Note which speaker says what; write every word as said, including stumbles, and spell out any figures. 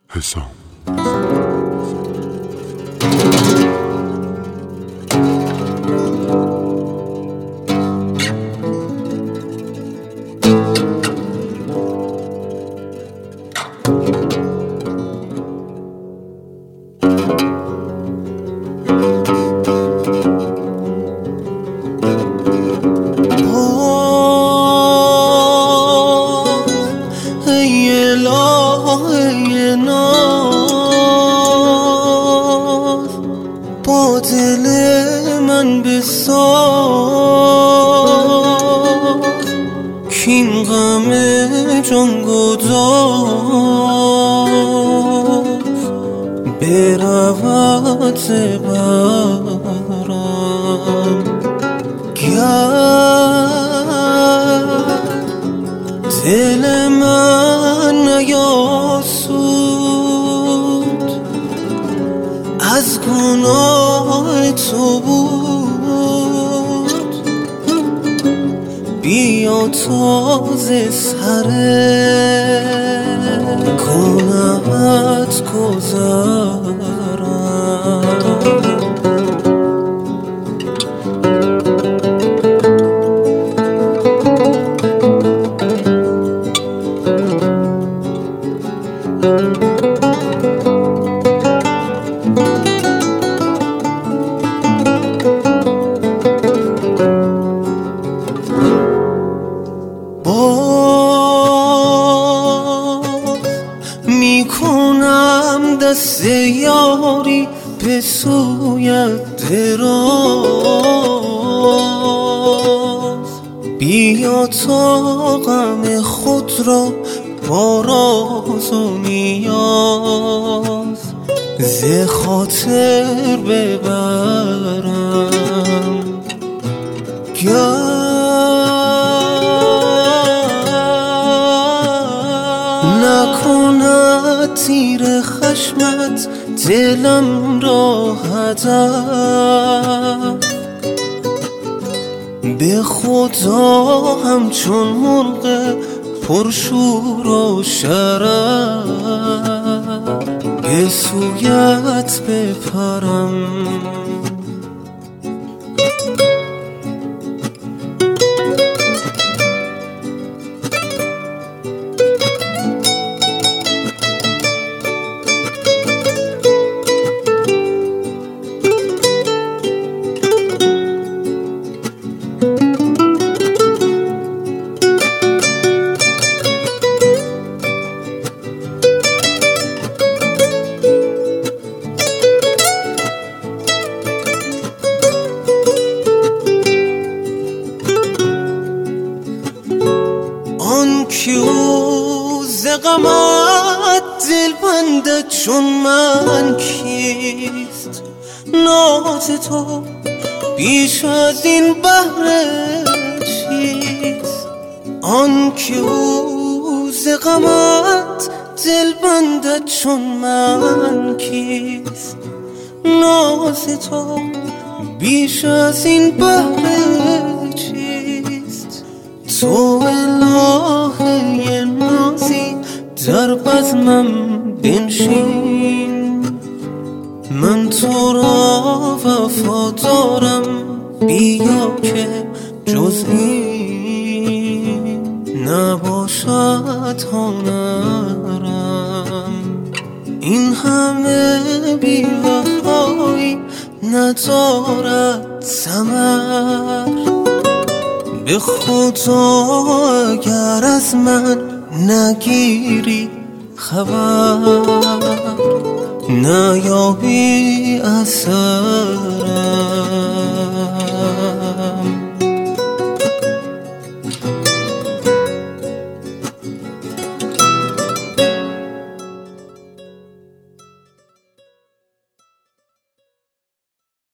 Speaker 1: حسام.
Speaker 2: با دل من بساز کین غم جانگداز برود برم گر دل من نیاسود از گناه تو بود بیا تازه سر گناهت گذرم میکنم دست یاری به سویت دراز بیا تا غم خود را با راز و نیاز ز خاطر ببرم گر نکند تیر خشمت دلم را هدف به خدا همچون مرغ پرشور و شرف به سویت بپرم کیو ز غمت دل بندد چون من کیست ناز تو بیش از این بهره چیست آن کیو ز غمت دل بندد چون من کیست ناز تو بیش از این بهره چیست تو الهه نازی در بزمم بنشین من تو را وفادارم بیا که جز این نباشد هنرم این همه بی وفایی ندارد ثمر به خدا اگر از من نگیری خبر نیابی اثرم